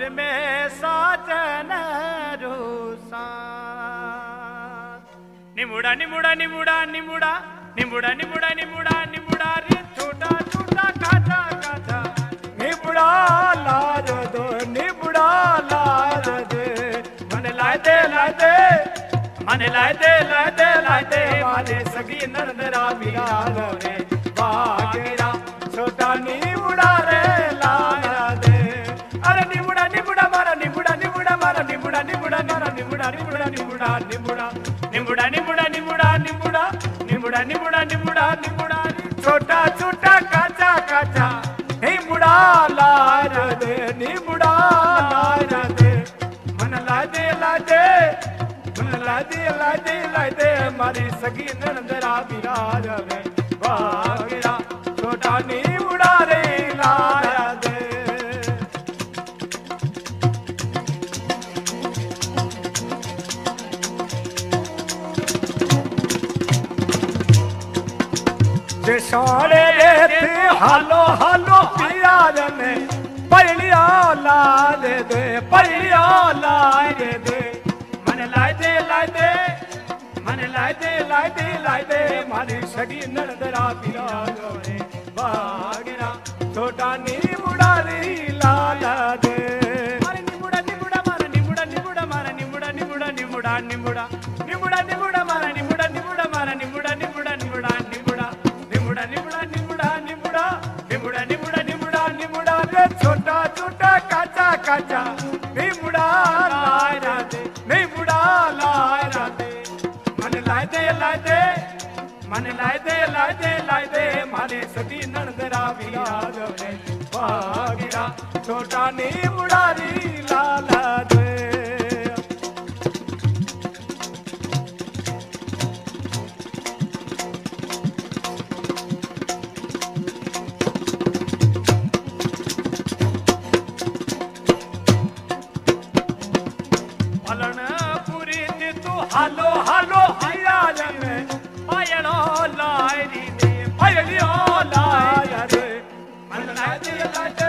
में साजन रोसा निमुड़ा निमुड़ा निमुड़ा निमुड़ा निमुड़ा निमुड़ा निमुड़ा निमुड़ा रे छोटा छोटा काटा काटा निमुड़ा लाज दो निमुड़ा लाज दे मन लाए दे मन लाए दे मारे सगी नंदरा मिला रे बागेरा छोटा निमुड़ा रे लाया दे अरे निमुड़ा निमुड़ा मारा निमुड़ा निमुड़ा मारा निमुड़ा निमुड़ा मारा निमुड़ा निमुड़ा निमुड़ा निमुड़ा निमुड़ा निमुड़ा निमुड़ा निमुड़ा निमुड़ा निमुड़ा निमुड़ा निमुड़ा छोटा छोटा काचा काचा निमुड़ा लाया दे निमुड़ा लाया दे मन ला दे मन ला दे मारी सगी नंदरा विराज में बागेरा छोटा निमुड़ा रे लाया दे सोने थे हालो हालो पियाज में पलिया ला दे पलिया ला दे मन लाए दे मन लाए दे मारी सगी नंदरा पियाज में बागेरा छोटा निमुड़ा रे लाला दे मारे निमुड़ा निमुड़ा मारा निमुड़ा निमुड़ा मारा निमुड़ा निमुड़ा निमुड़ा निमुड़ा निमुड़ा निमुड़ा मारा निमुड़ा निमुड़ा मारा निमुड़ा निमुड़ा निमुड़ा निमुड़ा निमुड़ा निमुड़ा निमुड़ा निमुड़ा निमुड़ा निमुड़ा निमुड़ा निमुड़ा रे छोटा छोटा काचा काचा निमुड़ा लाया दे निमुड़ा लाया दे मन लाए दे मन लाए दे मारे सदी नंदरा विराज में बागेरा छोटा निमुड़ा रे लाला दे हालो हालो पियाज में पायलो लायरी दे पायलियो लाया रे मन लाए दे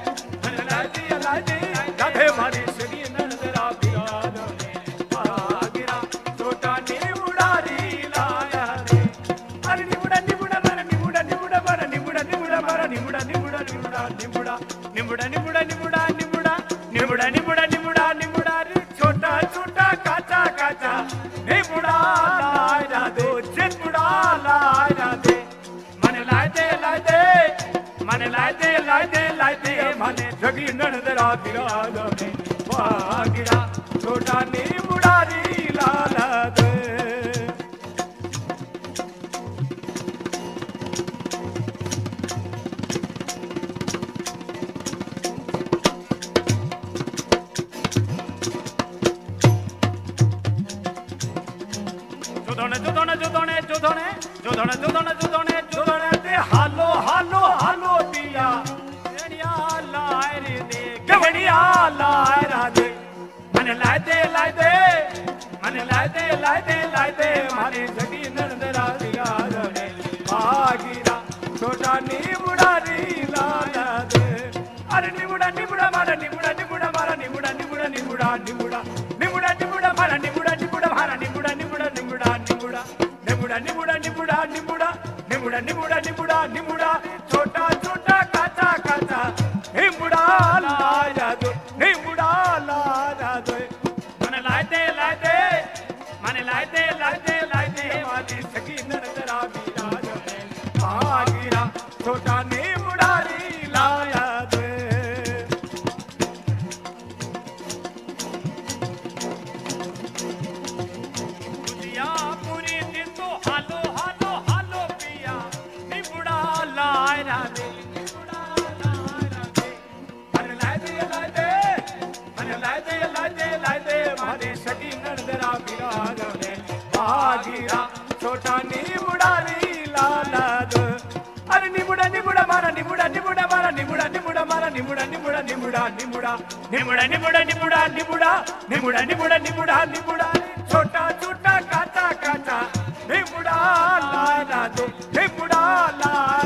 राधे मारी सगी नंदरा विराज में बागेरा छोटा निमुड़ा रे लाया रे अरे निमुड़ा निमुड़ा मारा निमुड़ा निमुड़ा मारा निमुड़ा निमुड़ा मारा निमुड़ा निमुड़ा निमुड़ा निमुड़ा निमुड़ा निमुड़ा निमुड़ा निमुड़ा निमुड़ा निमुड़ा निमुड़ा निमुड़ा रे छोटा छोटा काचा काचा निमुड़ा लाया दे चिमुड़ा लाया दे मन लाए दे मन लाए दे माने जगी नंदरा विराज में बागेरा छोटा निमुड़ा रे लाला दे जोधने दे हालो हालो हालो पिया गड़िया लाए रे दे गड़िया लाए दे मन लाए दे मन लाए दे मारे सगी नंदरा विराज में बागेरा छोटा निमुड़ा रे लाया दे अरे निमुड़ा निमुड़ा मारा निमुड़ा निमुड़ा मारा निमुड़ा निमुड़ा निमुड़ा निमुड़ा निमुड़ा निमुड़ा मारा निमुड़ा निमुड़ा मारा निमुड़ा निमुड़ा निमुड़ा निमुड़ा निमुड़ा निमुड़ा निमुड़ा निमुड़ा निमुड़ा निमुड़ा निमुड़ा निमुड़ा छोटा छोटा काचा काचा निमुड़ा लाया दे निमुड़ा लाया दे मन लाए दे मन लाए दे मारी सगी नंदरा विराज में बागेरा छोटा निमुड़ा रे लाया दे पूरी दिन तो हालो हालो हालो पिया निमुड़ा लाया दे निमुड़ा लाया दे मन लाए दे मारे सगी नंदरा विराज में बागेरा छोटा निमुड़ा रे लाला दे अरे निमुड़ा निमुड़ा मारा निमुड़ा निमुड़ा मारा निमुड़ा निमुड़ा मारा निमुड़ा निमुड़ा निमुड़ा निमुड़ा निमुड़ा निमुड़ा निमुड़ा निमुड़ा निमुड़ा निमुड़ा निमुड़ा निमुड़ा छोटा छोटा काचा काचा निमुड़ा लाया दे निमुड़ा लाया